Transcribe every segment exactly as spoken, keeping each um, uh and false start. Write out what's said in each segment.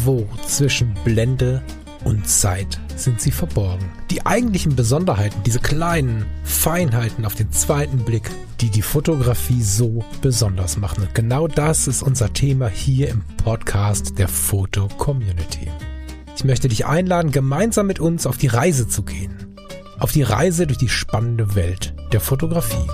Irgendwo zwischen Blende und Zeit sind sie verborgen. Die eigentlichen Besonderheiten, diese kleinen Feinheiten auf den zweiten Blick, die die Fotografie so besonders machen. Und genau das ist unser Thema hier im Podcast der Foto-Community. Ich möchte dich einladen, gemeinsam mit uns auf die Reise zu gehen. Auf die Reise durch die spannende Welt der Fotografie.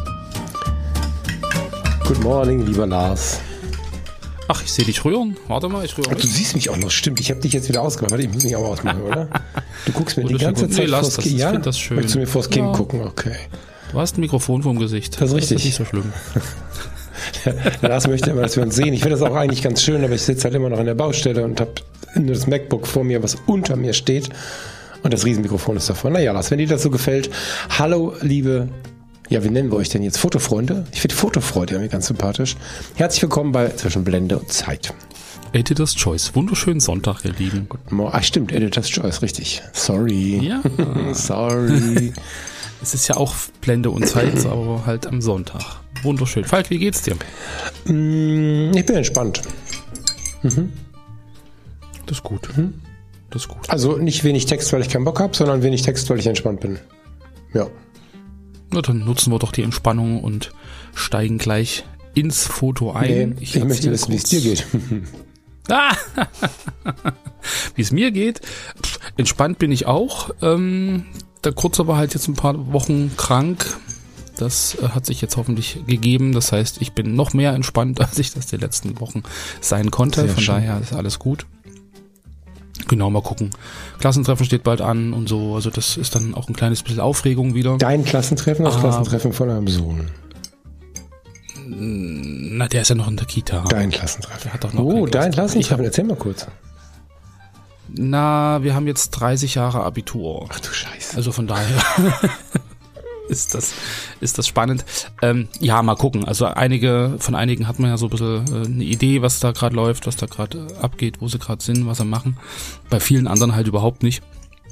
Good morning, lieber Lars. Ach, ich sehe dich rühren. Warte mal, ich rühre Ach, du siehst mich auch noch. Stimmt, ich habe dich jetzt wieder ausgemacht. Warte, ich muss mich auch ausmachen, oder? Du guckst mir oh, die ganze gut. Zeit nee, lass vors das. Kind. Ich Ja, finde das schön. Möchtest du mir vors Kind ja. gucken? Okay. Du hast ein Mikrofon vorm Gesicht. Das ist richtig. Das ist nicht so schlimm. Der Lars möchte immer, dass wir uns sehen. Ich finde das auch eigentlich ganz schön, aber ich sitze halt immer noch an der Baustelle und habe nur das MacBook vor mir, was unter mir steht. Und das Riesenmikrofon ist davor. Naja, Lars, wenn dir das so gefällt. Hallo, liebe... Ja, wie nennen wir euch denn jetzt? Fotofreunde? Ich finde Fotofreude irgendwie ganz sympathisch. Herzlich willkommen bei Zwischen Blende und Zeit. Editor's Choice. Wunderschönen Sonntag, ihr Lieben. Guten Morgen. Ach stimmt, Editor's Choice, richtig. Sorry. Ja. Sorry. Es ist ja auch Blende und Zeit, aber halt am Sonntag. Wunderschön. Falk, wie geht's dir? Mm, ich bin entspannt. Mhm. Das ist gut. Mhm. Das ist gut. Also nicht wenig Text, weil ich keinen Bock habe, sondern wenig Text, weil ich entspannt bin. Ja. Na, dann nutzen wir doch die Entspannung und steigen gleich ins Foto ein. Nee, ich, ich möchte wissen, wie es dir geht. Ah! Wie es mir geht? Pff, entspannt bin ich auch. Ähm, der Kurze war halt jetzt ein paar Wochen krank. Das äh, hat sich jetzt hoffentlich gegeben. Das heißt, ich bin noch mehr entspannt, als ich das die letzten Wochen sein konnte. Sehr Von schön. daher ist alles gut. Genau, mal gucken. Klassentreffen steht bald an und so. Also das ist dann auch ein kleines bisschen Aufregung wieder. Dein Klassentreffen, das Ah. Klassentreffen von deinem Sohn. Na, der ist ja noch in der Kita. Dein Klassentreffen. Der hat doch noch Oh, kein dein Klassentreffen. Klassentreffen. Erzähl mal kurz. Na, wir haben jetzt dreißig Jahre Abitur. Ach du Scheiße. Also von daher ist das, ist das spannend. Ähm, ja, mal gucken. Also einige, von einigen hat man ja so ein bisschen äh, eine Idee, was da gerade läuft, was da gerade äh, abgeht, wo sie gerade sind, was sie machen. Bei vielen anderen halt überhaupt nicht.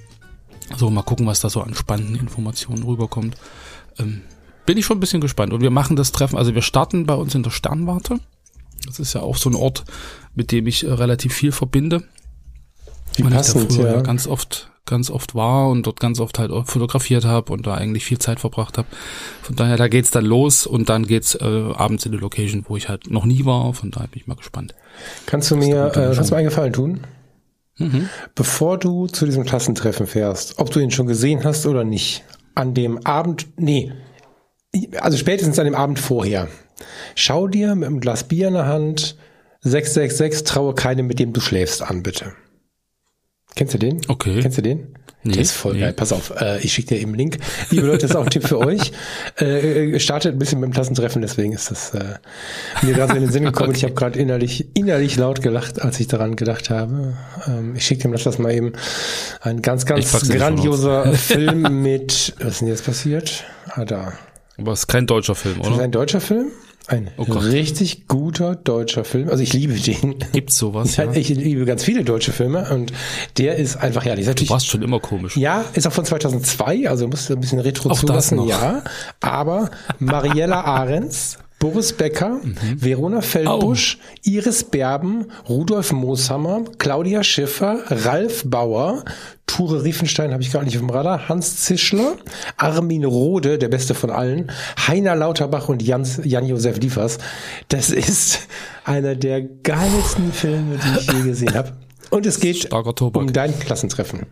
So, mal gucken, was da so an spannenden Informationen rüberkommt. Ähm, bin ich schon ein bisschen gespannt. Und wir machen das Treffen, also wir starten bei uns in der Sternwarte. Das ist ja auch so ein Ort, mit dem ich äh, relativ viel verbinde. Wie Weil ich da passend, früher ja. ganz oft, ganz oft war und dort ganz oft halt auch fotografiert habe und da eigentlich viel Zeit verbracht habe. Von daher, da geht's dann los und dann geht's äh, abends in die Location, wo ich halt noch nie war. Von daher bin ich mal gespannt. Kannst du mir, Das ist äh, kannst du mir einen Gefallen tun? Mhm. Bevor du zu diesem Klassentreffen fährst, ob du ihn schon gesehen hast oder nicht, an dem Abend, nee, also spätestens an dem Abend vorher, schau dir mit einem Glas Bier in der Hand sechs sechs sechs traue keinem, mit dem du schläfst, an, bitte. Kennst du den? Okay. Kennst du den? Nee, Der ist voll nee. geil. Pass auf, äh, ich schicke dir eben einen Link. Liebe Leute, das ist auch ein Tipp für euch. Äh, startet ein bisschen beim Klassentreffen, deswegen ist das äh, mir gerade so in den Sinn gekommen. Okay. Ich habe gerade innerlich innerlich laut gelacht, als ich daran gedacht habe. Ähm, ich schicke dem das mal eben. Ein ganz, Ich ganz pack's in die grandioser Film mit, was ist denn jetzt passiert? Ah, da. Aber es ist kein deutscher Film, Das ist oder? ein deutscher Film. Ein Oh Gott. richtig guter deutscher Film. Also ich liebe den. Gibt's sowas? Ja, Ja? ich liebe ganz viele deutsche Filme und der ist einfach herrlich. Du Natürlich, warst schon immer komisch. ja, ist auch von zweitauszwei, also musst du ein bisschen Retro Auch das zulassen, noch. ja. Aber Mariella Ahrens, Boris Becker, Mhm. Verona Feldbusch, Iris Berben, Rudolf Mooshammer, Claudia Schiffer, Ralf Bauer, Ture Riefenstein, habe ich gar nicht auf dem Radar, Hans Zischler, Armin Rohde, der beste von allen, Heiner Lauterbach und Jans, Jan-Josef Liefers. Das ist einer der geilsten Filme, die ich je gesehen habe. Und es geht Starker Tobak. um dein Klassentreffen.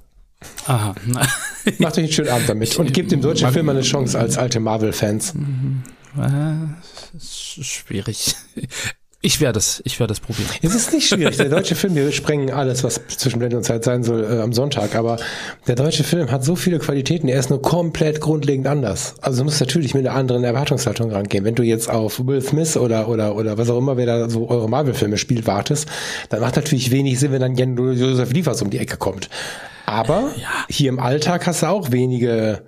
Aha. Macht euch einen schönen Abend damit und gebt dem deutschen Mag- Film eine Chance als alte Marvel-Fans. Äh, es ist schwierig. Ich werde es, ich werde es probieren. Es ist nicht schwierig. Der deutsche Film, wir sprengen alles, was zwischen Blende und Zeit sein soll, äh, am Sonntag. Aber der deutsche Film hat so viele Qualitäten, er ist nur komplett grundlegend anders. Also du musst natürlich mit einer anderen Erwartungshaltung rangehen. Wenn du jetzt auf Will Smith oder oder oder was auch immer, wer da so eure Marvel-Filme spielt, wartest, dann macht natürlich wenig Sinn, wenn dann Jan-Josef Liefers um die Ecke kommt. Aber Ja. hier im Alltag hast du auch wenige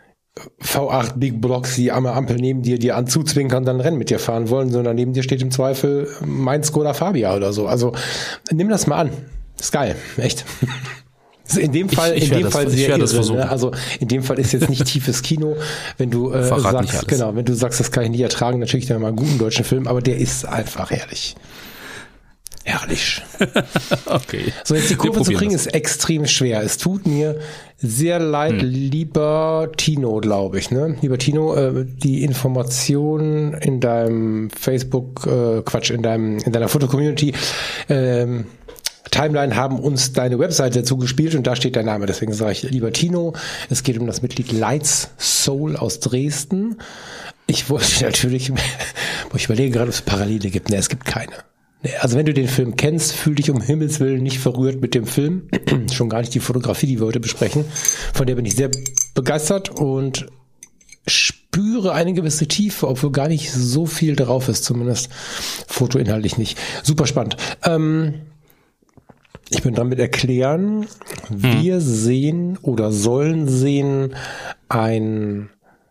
V acht Big Blocks, die am Ampel neben dir dir anzuzwinkern, dann Rennen mit dir fahren wollen, sondern neben dir steht im Zweifel mein Skoda Fabia oder so. Also nimm das mal an. Ist geil, echt. Ist in dem Fall, Ich- ich in werde dem das- Fall ich sehr werde das irre, versuchen. ne? Also in dem Fall ist jetzt nicht tiefes Kino, wenn du äh, Verrat nicht sagst, alles. genau, wenn du sagst, das kann ich nicht ertragen, dann schicke ich dir mal einen guten deutschen Film, aber der ist einfach herrlich. Herrlich. Okay. So, jetzt die Kurve zu kriegen das. ist extrem schwer. Es tut mir sehr leid, hm. lieber Tino, glaube ich, ne? Lieber Tino, äh, die Informationen in deinem Facebook, äh, Quatsch, in deinem, in deiner Foto-Community, ähm, Timeline haben uns deine Webseite zugespielt und da steht dein Name. Deswegen sage ich, lieber Tino, es geht um das Mitglied Lights Soul aus Dresden. Ich wollte natürlich, ich überlege gerade, ob es Parallele gibt. Ne, es gibt keine. Also wenn du den Film kennst, fühl dich um Himmels Willen nicht verrührt mit dem Film. Schon gar nicht die Fotografie, die wir heute besprechen. Von der bin ich sehr begeistert und spüre eine gewisse Tiefe, obwohl gar nicht so viel drauf ist, zumindest fotoinhaltlich nicht. Super spannend. Ähm, ich bin dran mit erklären. Hm. Wir sehen oder sollen sehen ein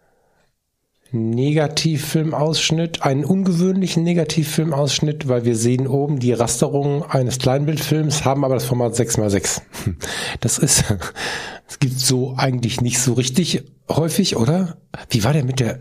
Negativfilmausschnitt, einen ungewöhnlichen Negativfilmausschnitt, weil wir sehen oben die Rasterung eines Kleinbildfilms, haben aber das Format sechs mal sechs. Das ist, es gibt so eigentlich nicht so richtig häufig, oder? Wie war der mit der,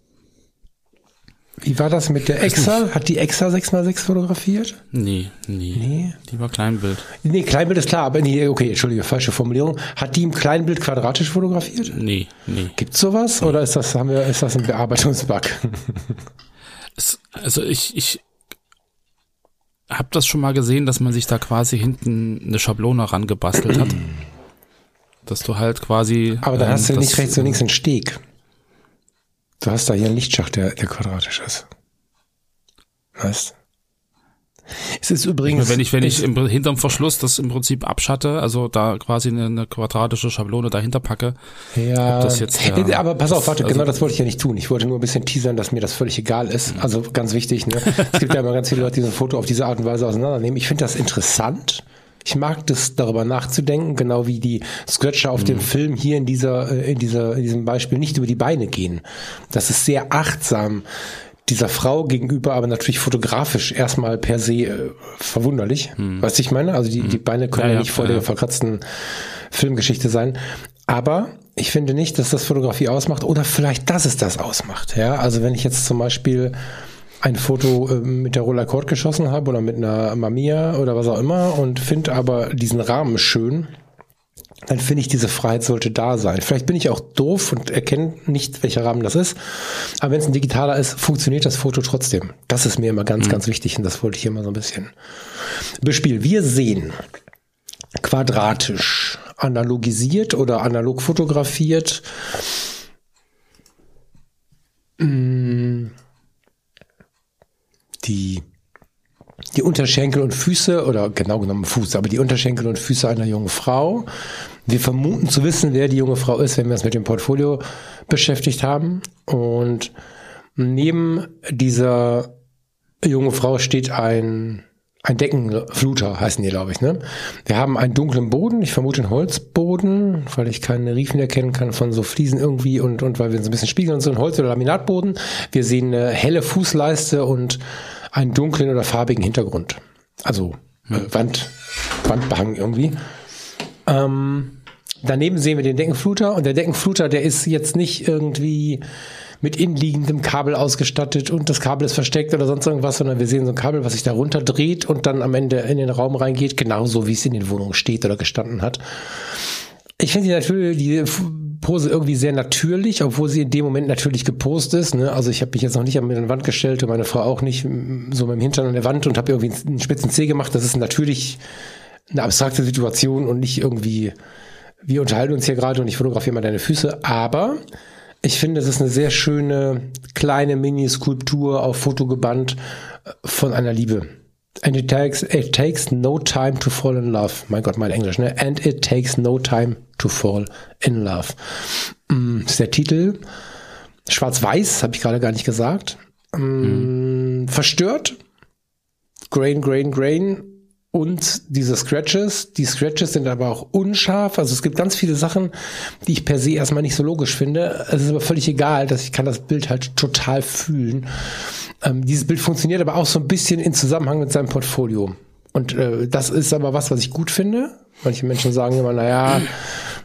wie war das mit der Exa? Hat die Exa sechs mal sechs fotografiert? Nee, nee. Nee? Die war Kleinbild. Nee, Kleinbild ist klar, aber nee, okay, entschuldige, falsche Formulierung. Hat die im Kleinbild quadratisch fotografiert? Nee, nee. Gibt's sowas? Nee. Oder ist das, haben wir, ist das ein Bearbeitungsbug? Es, also ich, ich habe das schon mal gesehen, dass man sich da quasi hinten eine Schablone rangebastelt hat. Dass du halt quasi. Aber da ähm, hast du nicht rechts und links einen Steg. Du hast da hier einen Lichtschacht, der, der quadratisch ist. Weißt? Es ist übrigens. Wenn ich, wenn ich im, hinterm Verschluss das im Prinzip abschatte, also da quasi eine, eine quadratische Schablone dahinter packe. Ja. Das jetzt der, aber pass auf, warte, also, genau das wollte ich ja nicht tun. Ich wollte nur ein bisschen teasern, dass mir das völlig egal ist. Mhm. Also ganz wichtig, ne? Es gibt ja immer ganz viele Leute, die so ein Foto auf diese Art und Weise auseinandernehmen. Ich finde das interessant. Ich mag das, darüber nachzudenken, genau wie die Scratcher auf mhm. dem Film hier in dieser, in dieser, in diesem Beispiel nicht über die Beine gehen. Das ist sehr achtsam dieser Frau gegenüber, aber natürlich fotografisch erstmal per se äh, verwunderlich. Mhm. Weißt du, ich meine? Also die, mhm. die Beine können ja, ja nicht ja, vor ja. der verkratzten Filmgeschichte sein. Aber ich finde nicht, dass das Fotografie ausmacht oder vielleicht, dass es das ausmacht. Ja, also wenn ich jetzt zum Beispiel ein Foto äh, mit der Rollercord geschossen habe oder mit einer Mamiya oder was auch immer und finde aber diesen Rahmen schön, dann finde ich, diese Freiheit sollte da sein. Vielleicht bin ich auch doof und erkenne nicht, welcher Rahmen das ist, aber wenn es ein digitaler ist, funktioniert das Foto trotzdem. Das ist mir immer ganz, mhm. ganz wichtig und das wollte ich hier mal so ein bisschen bespielen. Wir sehen quadratisch, analogisiert oder analog fotografiert, mh, die die Unterschenkel und Füße, oder genau genommen Fuß, aber die Unterschenkel und Füße einer jungen Frau. Wir vermuten zu wissen, wer die junge Frau ist, wenn wir uns mit dem Portfolio beschäftigt haben. Und neben dieser jungen Frau steht ein ein Deckenfluter, heißen die, glaube ich, ne? Wir haben einen dunklen Boden, ich vermute einen Holzboden, weil ich keine Riefen erkennen kann von so Fliesen irgendwie und und weil wir uns ein bisschen spiegeln und so, ein Holz- oder Laminatboden. Wir sehen eine helle Fußleiste und einen dunklen oder farbigen Hintergrund. Also äh, Wand, Wandbehang irgendwie. Ähm, daneben sehen wir den Deckenfluter und der Deckenfluter, der ist jetzt nicht irgendwie mit innenliegendem Kabel ausgestattet und das Kabel ist versteckt oder sonst irgendwas, sondern wir sehen so ein Kabel, was sich da runter dreht und dann am Ende in den Raum reingeht, genauso wie es in den Wohnungen steht oder gestanden hat. Ich finde die natürlich die Pose irgendwie sehr natürlich, obwohl sie in dem Moment natürlich gepost ist. Ne? Also ich habe mich jetzt noch nicht an die Wand gestellt und meine Frau auch nicht, so mit dem Hintern an der Wand und habe irgendwie einen spitzen Zeh gemacht. Das ist natürlich eine abstrakte Situation und nicht irgendwie, wir unterhalten uns hier gerade und ich fotografiere mal deine Füße. Aber ich finde, es ist eine sehr schöne kleine Mini-Skulptur auf Foto gebannt von einer Liebe. And it takes, it takes no time to fall in love. Mein Gott, mein Englisch, ne? And it takes no time to fall in love. Das ist der Titel. Schwarz-Weiß, habe ich gerade gar nicht gesagt. Mhm. Verstört. Grain, Grain, Grain. Und diese Scratches. Die Scratches sind aber auch unscharf. Also es gibt ganz viele Sachen, die ich per se erstmal nicht so logisch finde. Es ist aber völlig egal, dass ich kann das Bild halt total fühlen. Ähm, dieses Bild funktioniert aber auch so ein bisschen in Zusammenhang mit seinem Portfolio. Und äh, das ist aber was, was ich gut finde. Manche Menschen sagen immer, naja,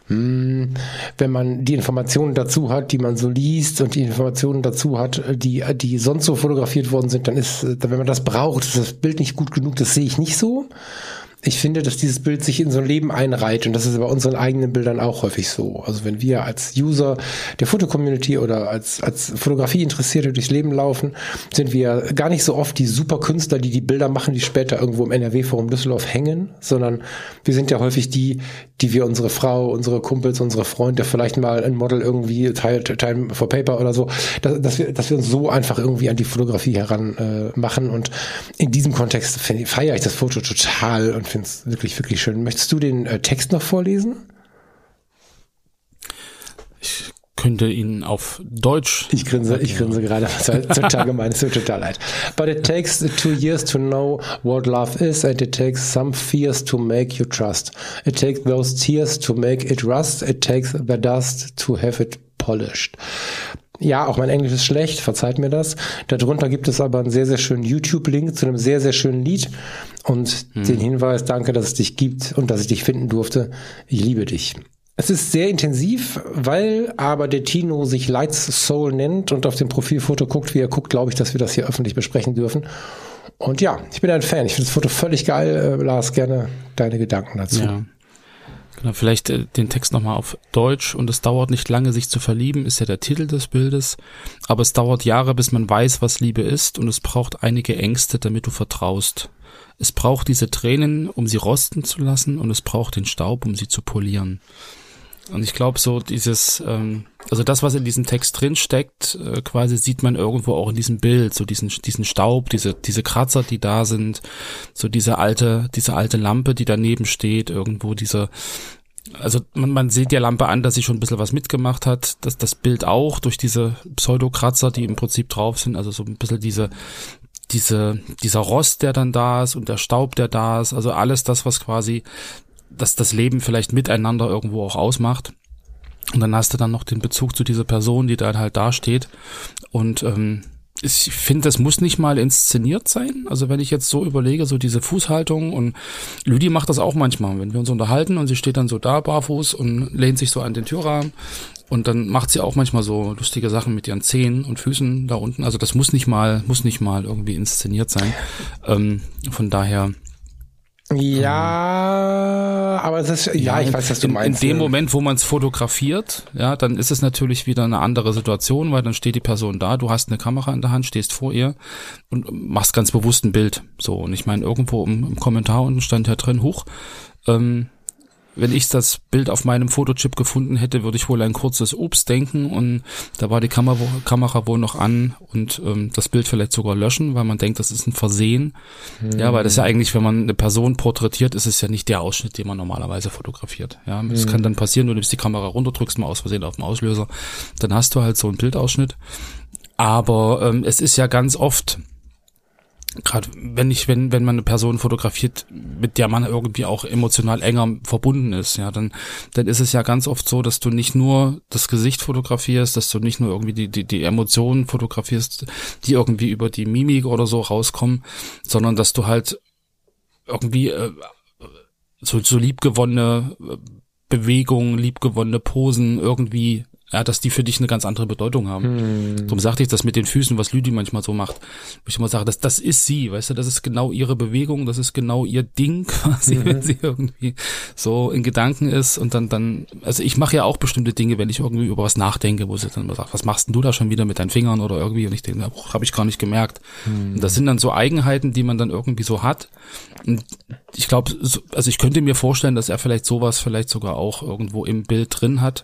Wenn man die Informationen dazu hat, die man so liest und die Informationen dazu hat, die, die sonst so fotografiert worden sind, dann ist, wenn man das braucht, ist das Bild nicht gut genug. Das sehe ich nicht so. Ich finde, dass dieses Bild sich in so ein Leben einreiht und das ist bei unseren eigenen Bildern auch häufig so. Also wenn wir als User der Fotocommunity oder als, als Fotografie-Interessierte durchs Leben laufen, sind wir gar nicht so oft die super Künstler, die die Bilder machen, die später irgendwo im N R W-Forum Düsseldorf hängen, sondern wir sind ja häufig die, die wir unsere Frau, unsere Kumpels, unsere Freunde, vielleicht mal ein Model irgendwie, Time, Time for Paper oder so, dass, dass, wir, dass wir uns so einfach irgendwie an die Fotografie heran äh, machen und in diesem Kontext feiere ich das Foto total und finde es wirklich, wirklich schön. Möchtest du den äh, Text noch vorlesen? Ich könnte ihn auf Deutsch. Ich grinse, ich grinse gerade. Total gemein, es tut total leid. But it takes two years to know what love is and it takes some fears to make you trust. It takes those tears to make it rust. It takes the dust to have it polished. Ja, auch mein Englisch ist schlecht, verzeiht mir das. Darunter gibt es aber einen sehr, sehr schönen YouTube-Link zu einem sehr, sehr schönen Lied und hm. den Hinweis, danke, dass es dich gibt und dass ich dich finden durfte. Ich liebe dich. Es ist sehr intensiv, weil aber der Tino sich Lights Soul nennt und auf dem Profilfoto guckt, wie er guckt, glaube ich, dass wir das hier öffentlich besprechen dürfen. Und ja, ich bin ein Fan. Ich finde das Foto völlig geil. Äh, Lars, gerne deine Gedanken dazu. Ja. Genau, vielleicht äh, den Text nochmal auf Deutsch. Und es dauert nicht lange, sich zu verlieben, ist ja der Titel des Bildes. Aber es dauert Jahre, bis man weiß, was Liebe ist. Und es braucht einige Ängste, damit du vertraust. Es braucht diese Tränen, um sie rosten zu lassen. Und es braucht den Staub, um sie zu polieren. Und ich glaube so dieses, ähm, also das, was in diesem Text drin steckt, äh, quasi sieht man irgendwo auch in diesem Bild, so diesen diesen Staub, diese diese Kratzer, die da sind, so diese alte diese alte Lampe, die daneben steht, irgendwo diese, also man, man sieht der Lampe an, dass sie schon ein bisschen was mitgemacht hat, dass das Bild auch durch diese Pseudokratzer, die im Prinzip drauf sind, also so ein bisschen diese diese dieser Rost, der dann da ist und der Staub, der da ist, also alles das, was quasi dass das Leben vielleicht miteinander irgendwo auch ausmacht. Und dann hast du dann noch den Bezug zu dieser Person, die da halt da steht. Und ähm, ich finde, das muss nicht mal inszeniert sein. Also wenn ich jetzt so überlege, so diese Fußhaltung, und Lüdi macht das auch manchmal, wenn wir uns unterhalten und sie steht dann so da barfuß und lehnt sich so an den Türrahmen. Und dann macht sie auch manchmal so lustige Sachen mit ihren Zehen und Füßen da unten. Also das muss nicht mal, muss nicht mal irgendwie inszeniert sein. Ähm, von daher... Ja, aber es ist, ja, ja ich weiß, was du in, meinst. In dem Moment, wo man es fotografiert, ja, dann ist es natürlich wieder eine andere Situation, weil dann steht die Person da, du hast eine Kamera in der Hand, stehst vor ihr und machst ganz bewusst ein Bild. So, und ich meine, irgendwo im, im Kommentar unten stand ja drin, huch, ähm, wenn ich das Bild auf meinem Fotochip gefunden hätte, würde ich wohl ein kurzes Ups denken und da war die Kamera, Kamera wohl noch an und ähm, das Bild vielleicht sogar löschen, weil man denkt, das ist ein Versehen. Hm. Ja, weil das ja eigentlich, wenn man eine Person porträtiert, ist es ja nicht der Ausschnitt, den man normalerweise fotografiert. Ja, das hm. kann dann passieren, du nimmst die Kamera runter, drückst mal aus Versehen auf den Auslöser, dann hast du halt so einen Bildausschnitt. Aber ähm, es ist ja ganz oft, gerade wenn ich, wenn, wenn man eine Person fotografiert, mit der man irgendwie auch emotional enger verbunden ist, ja, dann, dann ist es ja ganz oft so, dass du nicht nur das Gesicht fotografierst, dass du nicht nur irgendwie die, die, die Emotionen fotografierst, die irgendwie über die Mimik oder so rauskommen, sondern dass du halt irgendwie äh, so, so liebgewonnene Bewegungen, liebgewonnene Posen irgendwie, ja, dass die für dich eine ganz andere Bedeutung haben. Hm. Darum sagte ich das mit den Füßen, was Lüdi manchmal so macht. Wo ich immer sage, das, das ist sie, weißt du, das ist genau ihre Bewegung, das ist genau ihr Ding quasi, mhm. wenn sie irgendwie so in Gedanken ist und dann, dann, also ich mache ja auch bestimmte Dinge, wenn ich irgendwie über was nachdenke, wo sie dann immer sagt, was machst denn du da schon wieder mit deinen Fingern oder irgendwie, und ich denke, oh, habe ich gar nicht gemerkt. Hm. Und das sind dann so Eigenheiten, die man dann irgendwie so hat. Und ich glaube, also ich könnte mir vorstellen, dass er vielleicht sowas vielleicht sogar auch irgendwo im Bild drin hat.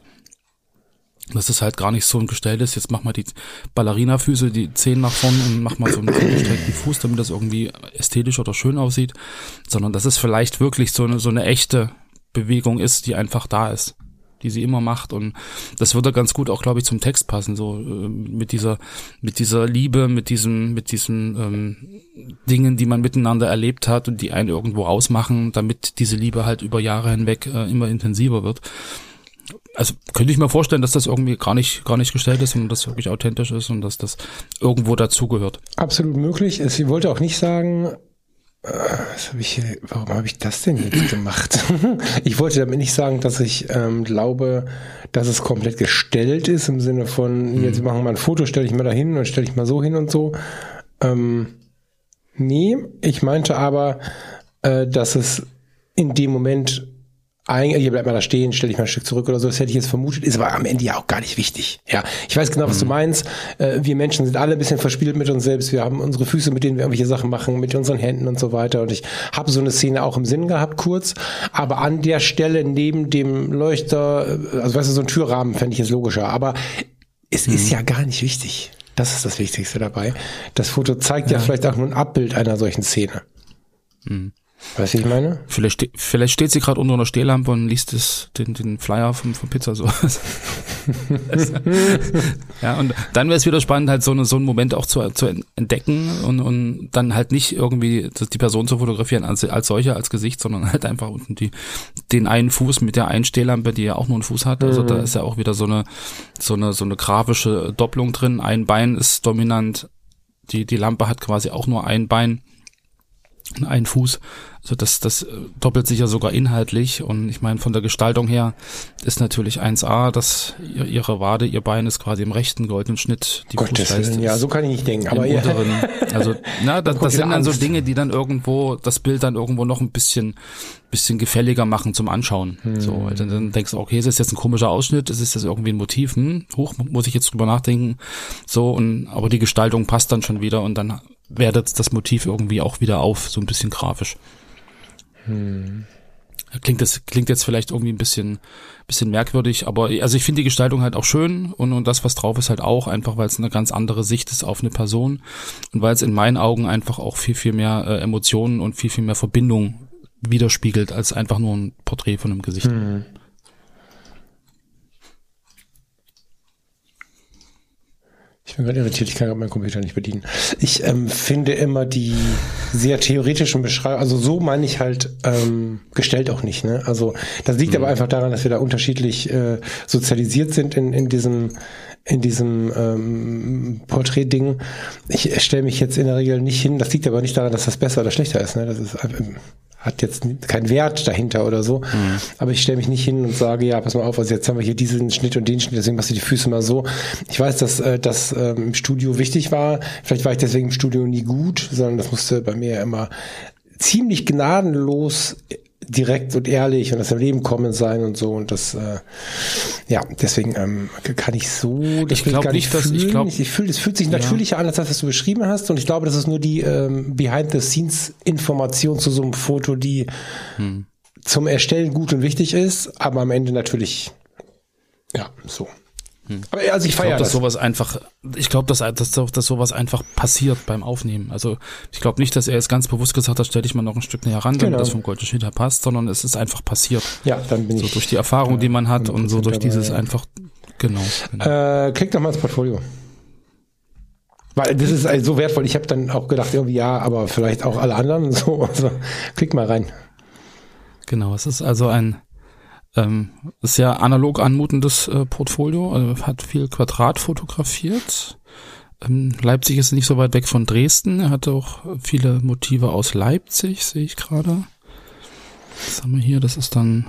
Dass es halt gar nicht so ein Gestell ist, jetzt mach mal die Ballerina-Füße, die Zehen nach vorne und mach mal so einen gestreckten Fuß, damit das irgendwie ästhetisch oder schön aussieht, sondern dass es vielleicht wirklich so eine, so eine echte Bewegung ist, die einfach da ist, die sie immer macht, und das würde ganz gut auch, glaube ich, zum Text passen, so äh, mit dieser mit dieser Liebe, mit diesem mit diesen ähm, Dingen, die man miteinander erlebt hat und die einen irgendwo ausmachen, damit diese Liebe halt über Jahre hinweg äh, immer intensiver wird. Also könnte ich mir vorstellen, dass das irgendwie gar nicht gar nicht gestellt ist und das wirklich authentisch ist und dass das irgendwo dazugehört. Absolut möglich. Ich wollte auch nicht sagen, Was habe ich hier, warum habe ich das denn jetzt gemacht? Ich wollte damit nicht sagen, dass ich ähm, glaube, dass es komplett gestellt ist, im Sinne von, mhm. jetzt machen wir mal ein Foto, stelle ich mal da hin und stelle ich mal so hin und so. Ähm, nee, ich meinte aber, äh, dass es in dem Moment eigentlich, hier bleibt mal da stehen, stelle ich mal ein Stück zurück oder so, das hätte ich jetzt vermutet, ist aber am Ende ja auch gar nicht wichtig. Ja, ich weiß genau, was mhm. du meinst. Äh, wir Menschen sind alle ein bisschen verspielt mit uns selbst. Wir haben unsere Füße, mit denen wir irgendwelche Sachen machen, mit unseren Händen und so weiter. Und ich habe so eine Szene auch im Sinn gehabt, kurz. Aber an der Stelle neben dem Leuchter, also weißt du, so ein Türrahmen fände ich jetzt logischer. Aber es mhm. ist ja gar nicht wichtig. Das ist das Wichtigste dabei. Das Foto zeigt ja, ja vielleicht auch nur ein Abbild einer solchen Szene. Mhm. Weißt du, ich meine? Vielleicht, ste- vielleicht steht sie gerade unter einer Stehlampe und liest das, den, den Flyer vom, vom Pizza so. Ja, und dann wäre es wieder spannend, halt so, eine, so einen Moment auch zu, zu entdecken und, und dann halt nicht irgendwie die Person zu fotografieren als, als solche, als Gesicht, sondern halt einfach unten die, den einen Fuß mit der einen Stehlampe, die ja auch nur einen Fuß hat. Also mhm. da ist ja auch wieder so eine, so eine, so eine grafische Doppelung drin. Ein Bein ist dominant. Die, die Lampe hat quasi auch nur ein Bein. Ein Fuß, also das, das doppelt sich ja sogar inhaltlich und ich meine von der Gestaltung her ist natürlich eins a, dass ihre Wade, ihr Bein ist quasi im rechten goldenen Schnitt, die Fußleiste ja, so kann ich nicht denken, aber im unteren, also na, das, das sind dann so Dinge, die dann irgendwo das Bild dann irgendwo noch ein bisschen bisschen gefälliger machen zum Anschauen. Hm. So, dann, dann denkst du, okay, ist das jetzt ein komischer Ausschnitt, ist das irgendwie ein Motiv, hm, hoch, muss ich jetzt drüber nachdenken, so und aber die Gestaltung passt dann schon wieder und dann wertet das Motiv irgendwie auch wieder auf, so ein bisschen grafisch. Hm. Klingt das, klingt jetzt vielleicht irgendwie ein bisschen, bisschen merkwürdig, aber also ich finde die Gestaltung halt auch schön und, und das, was drauf ist, halt auch, einfach weil es eine ganz andere Sicht ist auf eine Person und weil es in meinen Augen einfach auch viel, viel mehr äh, Emotionen und viel, viel mehr Verbindung widerspiegelt, als einfach nur ein Porträt von einem Gesicht. Hm. Ich bin gerade irritiert, ich kann gerade meinen Computer nicht bedienen. Ich ähm, finde immer die sehr theoretischen Beschreibungen, also so meine ich halt ähm, gestellt auch nicht. Ne? Also das liegt mhm. aber einfach daran, dass wir da unterschiedlich äh, sozialisiert sind in, in diesem in diesem ähm, Porträt-Ding. Ich stelle mich jetzt in der Regel nicht hin, das liegt aber nicht daran, dass das besser oder schlechter ist. Ne? Das ist ähm, hat jetzt keinen Wert dahinter oder so. Mhm. Aber ich stelle mich nicht hin und sage, ja, pass mal auf, also jetzt haben wir hier diesen Schnitt und den Schnitt, deswegen machst du die Füße mal so. Ich weiß, dass äh, das ähm, im Studio wichtig war. Vielleicht war ich deswegen im Studio nie gut, sondern das musste bei mir immer ziemlich gnadenlos direkt und ehrlich und das im Leben kommen sein und so und das äh, ja, deswegen ähm, kann ich so das ich glaube gar nicht, nicht fühlen. Dass ich glaube, ich fühle, es fühlt sich ja. natürlicher an, als das, was du beschrieben hast und ich glaube, das ist nur die ähm, Behind-the-Scenes-Information zu so einem Foto, die hm. zum Erstellen gut und wichtig ist, aber am Ende natürlich ja, so. Hm. Aber also ich feiere das. Dass sowas einfach, ich glaube, dass, dass, dass sowas einfach passiert beim Aufnehmen. Also ich glaube nicht, dass er jetzt ganz bewusst gesagt hat, stell dich mal noch ein Stück näher ran, damit genau. das vom goldenen Schnitt her passt, sondern es ist einfach passiert. Ja, dann bin so ich. So durch die Erfahrung, ja, die man hat und so durch dabei, dieses ja. einfach, genau. genau. Äh, klick doch mal ins Portfolio. Weil das ist also so wertvoll. Ich habe dann auch gedacht, irgendwie ja, aber vielleicht auch alle anderen so. Also klick mal rein. Genau, es ist also ein Ähm, sehr analog anmutendes äh, Portfolio, also hat viel Quadrat fotografiert. Ähm, Leipzig ist nicht so weit weg von Dresden. Er hatte auch viele Motive aus Leipzig, sehe ich gerade. Was haben wir hier? Das ist dann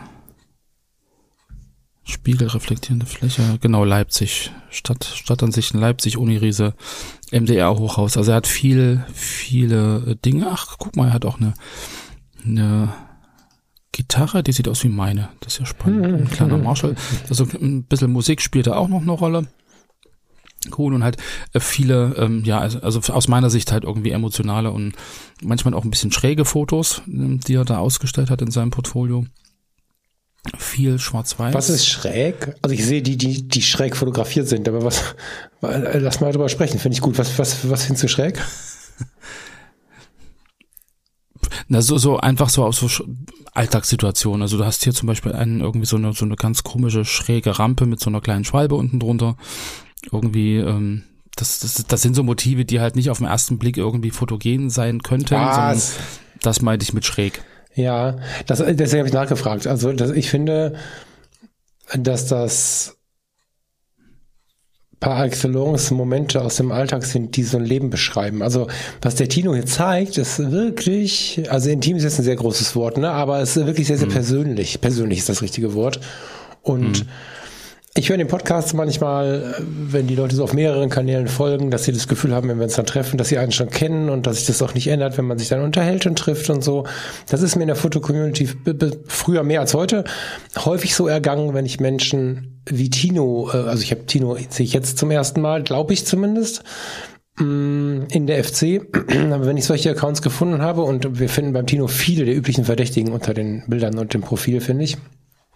spiegelreflektierende Fläche. Genau, Leipzig. Stadt, Stadtansichten Leipzig, Uniriese, M D R-Hochhaus. Also er hat viel, viele Dinge. Ach, guck mal, er hat auch eine, eine Gitarre, die sieht aus wie meine. Das ist ja spannend. Ein kleiner Marshall. Also ein bisschen Musik spielt da auch noch eine Rolle. Cool. Und halt viele, ähm, ja, also, also aus meiner Sicht halt irgendwie emotionale und manchmal auch ein bisschen schräge Fotos, die er da ausgestellt hat in seinem Portfolio. Viel schwarz-weiß. Was ist schräg? Also ich sehe die, die, die schräg fotografiert sind, aber was, lass mal drüber sprechen, finde ich gut. Was, was, was findest du schräg? Na, so, so einfach so aus so Alltagssituationen. Also du hast hier zum Beispiel einen, irgendwie so eine, so eine ganz komische, schräge Rampe mit so einer kleinen Schwalbe unten drunter. Irgendwie, ähm, das, das, das sind so Motive, die halt nicht auf den ersten Blick irgendwie fotogen sein könnten, sondern das meinte ich mit schräg. Ja, das, deswegen habe ich nachgefragt. Also das, ich finde, dass das par excellence Momente aus dem Alltag sind, die so ein Leben beschreiben. Also was der Tino hier zeigt, ist wirklich, also intim ist jetzt ein sehr großes Wort, ne? Aber es ist wirklich sehr, sehr mhm. persönlich. Persönlich ist das richtige Wort. Und mhm. ich höre den Podcast manchmal, wenn die Leute so auf mehreren Kanälen folgen, dass sie das Gefühl haben, wenn wir uns dann treffen, dass sie einen schon kennen und dass sich das auch nicht ändert, wenn man sich dann unterhält und trifft und so. Das ist mir in der Foto-Community b- b- früher mehr als heute häufig so ergangen, wenn ich Menschen wie Tino, also ich habe Tino, sehe ich jetzt zum ersten Mal, glaube ich zumindest, in der F C, aber wenn ich solche Accounts gefunden habe, und wir finden beim Tino viele der üblichen Verdächtigen unter den Bildern und dem Profil, finde ich,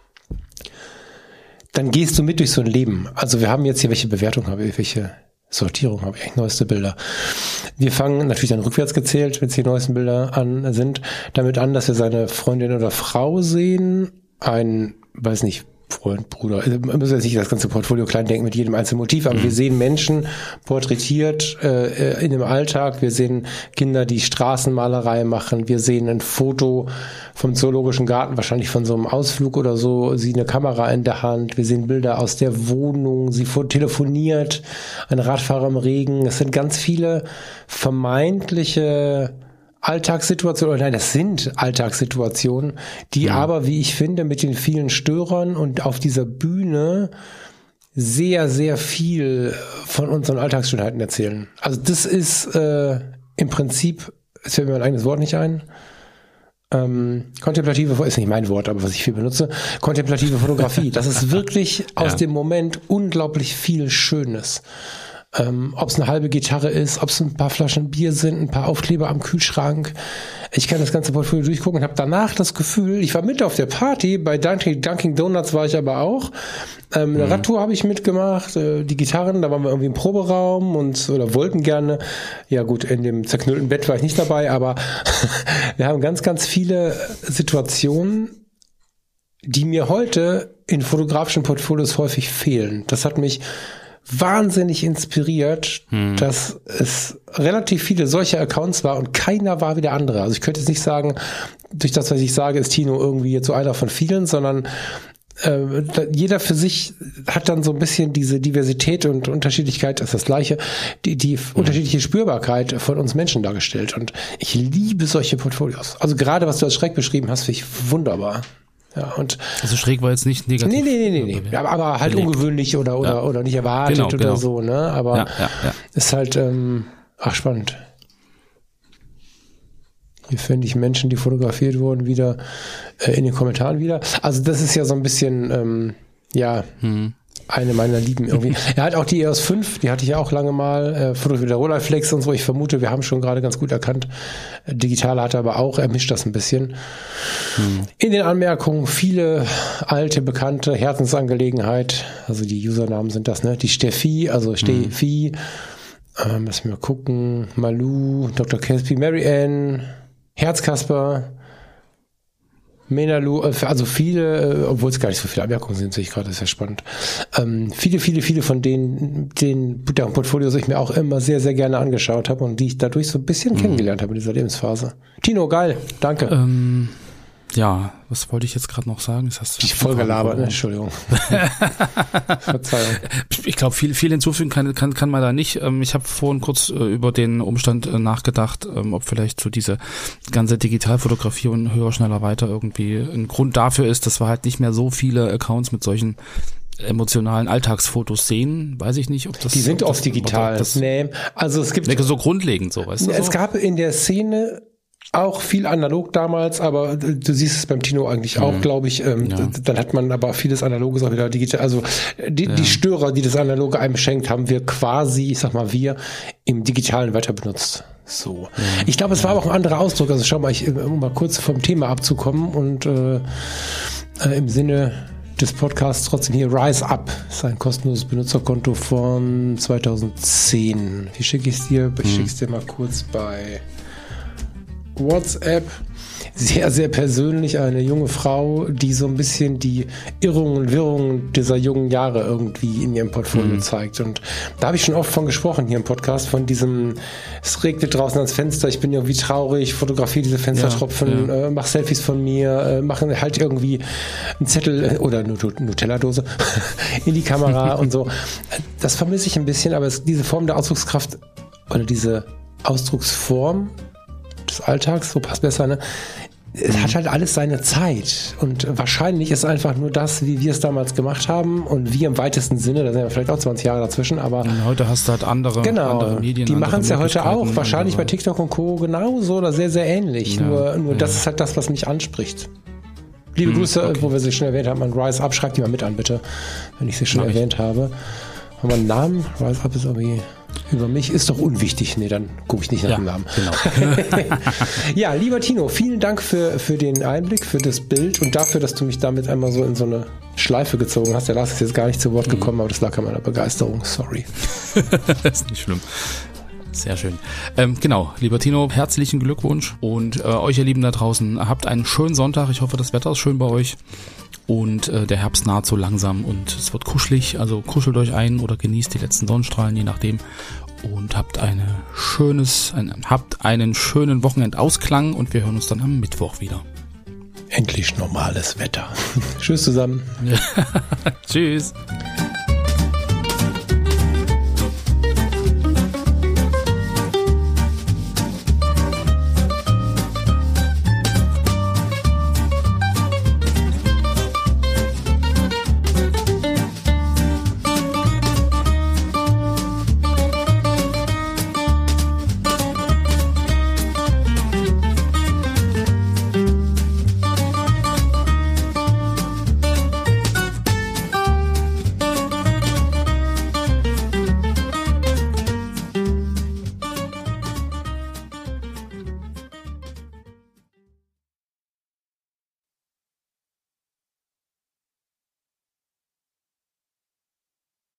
dann gehst du mit durch so ein Leben. Also wir haben jetzt hier, welche Bewertung habe ich, welche Sortierung habe ich, echt neueste Bilder. Wir fangen natürlich dann rückwärts gezählt, wenn es die neuesten Bilder an sind, damit an, dass wir seine Freundin oder Frau sehen, ein, weiß nicht, Freund, Bruder, man muss jetzt nicht das ganze Portfolio klein denken mit jedem einzelnen Motiv, aber mhm. wir sehen Menschen porträtiert äh, in dem Alltag, wir sehen Kinder, die Straßenmalerei machen, wir sehen ein Foto vom Zoologischen Garten, wahrscheinlich von so einem Ausflug oder so, sie eine Kamera in der Hand, wir sehen Bilder aus der Wohnung, sie telefoniert, ein Radfahrer im Regen, es sind ganz viele vermeintliche Alltagssituationen, oder nein, das sind Alltagssituationen, die ja. aber, wie ich finde, mit den vielen Störern und auf dieser Bühne sehr, sehr viel von unseren Alltagsschönheiten erzählen. Also das ist äh, im Prinzip, es fällt mir mein eigenes Wort nicht ein, ähm, kontemplative, ist nicht mein Wort, aber was ich viel benutze, kontemplative Fotografie. Das ist wirklich aus ja. dem Moment unglaublich viel Schönes. Ähm, ob es eine halbe Gitarre ist, ob es ein paar Flaschen Bier sind, ein paar Aufkleber am Kühlschrank. Ich kann das ganze Portfolio durchgucken und habe danach das Gefühl, ich war mit auf der Party, bei Dunkin', Dunkin' Donuts war ich aber auch. Ähm, eine mhm. Radtour habe ich mitgemacht, äh, die Gitarren, da waren wir irgendwie im Proberaum und oder wollten gerne. Ja gut, in dem zerknüllten Bett war ich nicht dabei, aber wir haben ganz, ganz viele Situationen, die mir heute in fotografischen Portfolios häufig fehlen. Das hat mich wahnsinnig inspiriert, hm. dass es relativ viele solche Accounts war und keiner war wie der andere. Also ich könnte jetzt nicht sagen, durch das, was ich sage, ist Tino irgendwie jetzt so einer von vielen, sondern äh, jeder für sich hat dann so ein bisschen diese Diversität und Unterschiedlichkeit, das ist das Gleiche, die, die hm. unterschiedliche Spürbarkeit von uns Menschen dargestellt. Und ich liebe solche Portfolios. Also gerade, was du als Schreck beschrieben hast, finde ich wunderbar. Ja, und also schräg war jetzt nicht negativ. Nee, nee, nee, nee, nee. Aber, aber halt belegt. Ungewöhnlich oder oder ja. oder nicht erwartet genau, oder genau. so, ne? Aber ja, ja, ja. ist halt, ähm, ach, spannend. Hier finde ich Menschen, die fotografiert wurden, wieder äh, in den Kommentaren wieder. Also das ist ja so ein bisschen, ähm, ja, hm. eine meiner Lieben irgendwie. Er hat auch die E O S fünf, die hatte ich ja auch lange mal, äh, fotografiert der Rolleiflex und so. Ich vermute, wir haben schon gerade ganz gut erkannt. Digitale hat er aber auch, er mischt das ein bisschen. Hm. In den Anmerkungen viele alte, bekannte Herzensangelegenheit, also die Usernamen sind das, ne? Die Steffi, also Steffi, hm. ähm, lass mich mal gucken, Malu, Doktor Caspi, Mary Ann, Herzkasper, Menalu, also viele, obwohl es gar nicht so viele Anmerkungen sind, sehe ich gerade, das ist ja spannend. Ähm, viele, viele, viele von denen, den deren Portfolios ich mir auch immer sehr, sehr gerne angeschaut habe und die ich dadurch so ein bisschen mhm. kennengelernt habe in dieser Lebensphase. Tino, geil, danke. Ähm, ja, was wollte ich jetzt gerade noch sagen? Das hast du ich voll gelabert, ne? Entschuldigung. Verzeihung. Ich glaube, viel, viel hinzufügen kann, kann, kann man da nicht. Ich habe vorhin kurz über den Umstand nachgedacht, ob vielleicht so diese ganze Digitalfotografie und höher, schneller, weiter irgendwie ein Grund dafür ist, dass wir halt nicht mehr so viele Accounts mit solchen emotionalen Alltagsfotos sehen, weiß ich nicht, ob das... Die sind oft digital. Das, nee, also es gibt... So grundlegend so, weißt du? Es so? gab in der Szene auch viel analog damals, aber du siehst es beim Tino eigentlich auch, mhm. glaube ich. Ähm, ja. Dann hat man aber vieles Analoges auch wieder digital. Also die, ja. die Störer, die das Analoge einem schenkt, haben wir quasi, ich sag mal wir, im Digitalen weiter benutzt. So. Ja. Ich glaube, es war aber auch ein anderer Ausdruck. Also schau mal, ich, um mal kurz vom Thema abzukommen und äh, äh, im Sinne des Podcasts trotzdem hier Rise Up ist ein kostenloses Benutzerkonto von zweitausendzehn. Wie schicke ich es dir? Ich mhm. schicke es dir mal kurz bei WhatsApp. sehr, sehr persönlich eine junge Frau, die so ein bisschen die Irrungen und Wirrungen dieser jungen Jahre irgendwie in ihrem Portfolio mhm. zeigt. Und da habe ich schon oft von gesprochen hier im Podcast, von diesem, es regnet draußen ans Fenster, ich bin irgendwie traurig, fotografiere diese Fenstertropfen, ja, ja. Äh, mach Selfies von mir, äh, mach halt irgendwie einen Zettel oder eine Nutella-Dose in die Kamera und so. Das vermisse ich ein bisschen, aber es, diese Form der Ausdruckskraft oder diese Ausdrucksform des Alltags, so passt besser, ne? Es mhm. hat halt alles seine Zeit und wahrscheinlich ist einfach nur das, wie wir es damals gemacht haben und wir im weitesten Sinne, da sind ja vielleicht auch zwanzig Jahre dazwischen, aber und heute hast du halt andere, genau, andere Medien. Die machen es ja heute auch, wahrscheinlich bei TikTok und Co. genauso oder sehr, sehr ähnlich, ja, nur, nur ja. das ist halt das, was mich anspricht. Liebe hm, Grüße, okay. wo wir sie schon erwähnt haben, an Rise Up, schreibt die mal mit an, bitte, wenn ich sie schon Mach erwähnt ich. habe. Haben wir einen Namen? Rise Up ist irgendwie... Über mich ist doch unwichtig. Nee, dann gucke ich nicht nach ja, dem Namen. Genau. Ja, lieber Tino, vielen Dank für, für den Einblick, für das Bild und dafür, dass du mich damit einmal so in so eine Schleife gezogen hast. Der Lars ist jetzt gar nicht zu Wort gekommen, mhm. aber das lag an meiner Begeisterung. Sorry. Das ist nicht schlimm. Sehr schön. Ähm, genau, lieber Tino, herzlichen Glückwunsch und äh, euch, ihr Lieben da draußen, habt einen schönen Sonntag. Ich hoffe, das Wetter ist schön bei euch. Und äh, der Herbst naht so langsam und es wird kuschelig, also kuschelt euch ein oder genießt die letzten Sonnenstrahlen, je nachdem. Und habt eine schönes, ein, habt einen schönen Wochenendausklang und wir hören uns dann am Mittwoch wieder. Endlich normales Wetter. Tschüss zusammen. Tschüss.